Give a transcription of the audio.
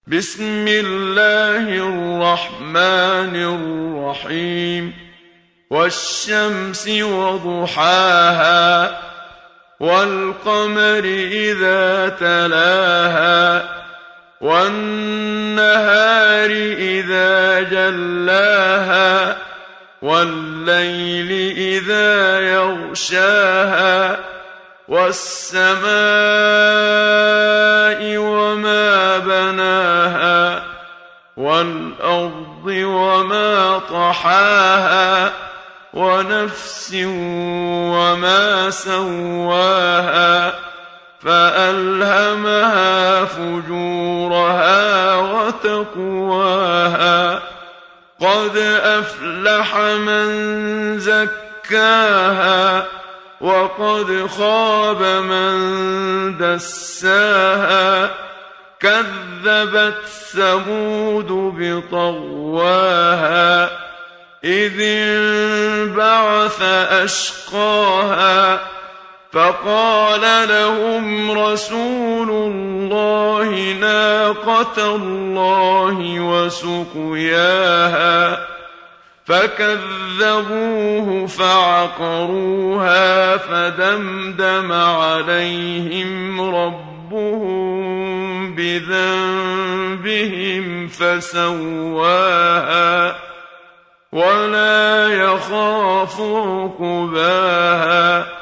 بسم الله الرحمن الرحيم والشمس وضحاها والقمر إذا تلاها والنهار إذا جلاها والليل إذا يغشاها والسماء وما بناها والأرض وما طحاها ونفس وما سواها فألهمها فجورها وتقواها قد أفلح من زكاها وقد خاب من دساها كذبت ثمود بطغواها إذ انبعث أشقاها فقال لهم رسول الله ناقة الله وسقياها فكذبوه فعقروها فدمدم عليهم ربهم بذنبهم فسواها ولا يخاف عقباها